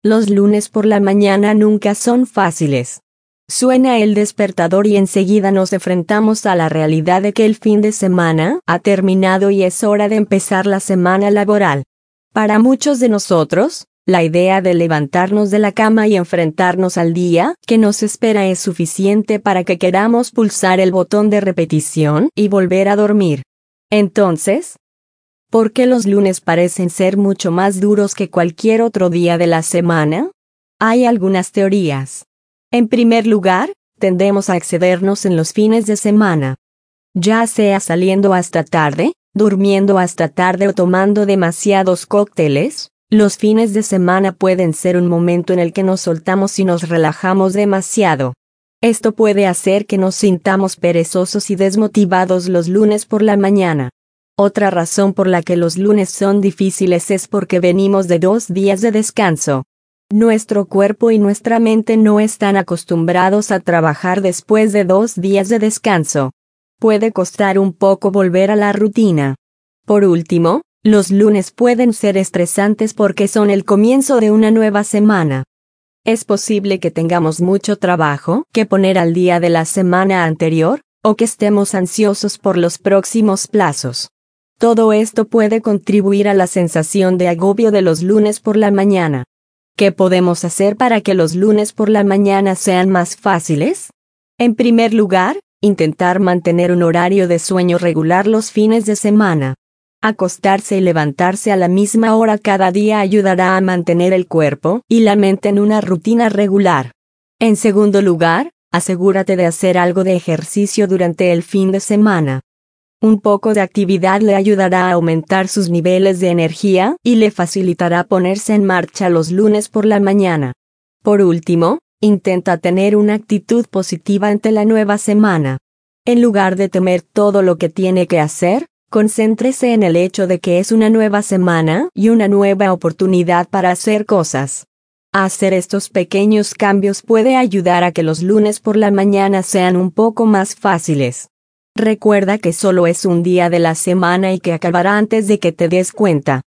Los lunes por la mañana nunca son fáciles. Suena el despertador y enseguida nos enfrentamos a la realidad de que el fin de semana ha terminado y es hora de empezar la semana laboral. Para muchos de nosotros, la idea de levantarnos de la cama y enfrentarnos al día que nos espera es suficiente para que queramos pulsar el botón de repetición y volver a dormir. Entonces, ¿por qué los lunes parecen ser mucho más duros que cualquier otro día de la semana? Hay algunas teorías. En primer lugar, tendemos a excedernos en los fines de semana. Ya sea saliendo hasta tarde, durmiendo hasta tarde o tomando demasiados cócteles, los fines de semana pueden ser un momento en el que nos soltamos y nos relajamos demasiado. Esto puede hacer que nos sintamos perezosos y desmotivados los lunes por la mañana. Otra razón por la que los lunes son difíciles es porque venimos de 2 días de descanso. Nuestro cuerpo y nuestra mente no están acostumbrados a trabajar después de 2 días de descanso. Puede costar un poco volver a la rutina. Por último, los lunes pueden ser estresantes porque son el comienzo de una nueva semana. Es posible que tengamos mucho trabajo que poner al día de la semana anterior, o que estemos ansiosos por los próximos plazos. Todo esto puede contribuir a la sensación de agobio de los lunes por la mañana. ¿Qué podemos hacer para que los lunes por la mañana sean más fáciles? En primer lugar, intentar mantener un horario de sueño regular los fines de semana. Acostarse y levantarse a la misma hora cada día ayudará a mantener el cuerpo y la mente en una rutina regular. En segundo lugar, asegúrate de hacer algo de ejercicio durante el fin de semana. Un poco de actividad le ayudará a aumentar sus niveles de energía y le facilitará ponerse en marcha los lunes por la mañana. Por último, intenta tener una actitud positiva ante la nueva semana. En lugar de temer todo lo que tiene que hacer, concéntrese en el hecho de que es una nueva semana y una nueva oportunidad para hacer cosas. Hacer estos pequeños cambios puede ayudar a que los lunes por la mañana sean un poco más fáciles. Recuerda que solo es un día de la semana y que acabará antes de que te des cuenta.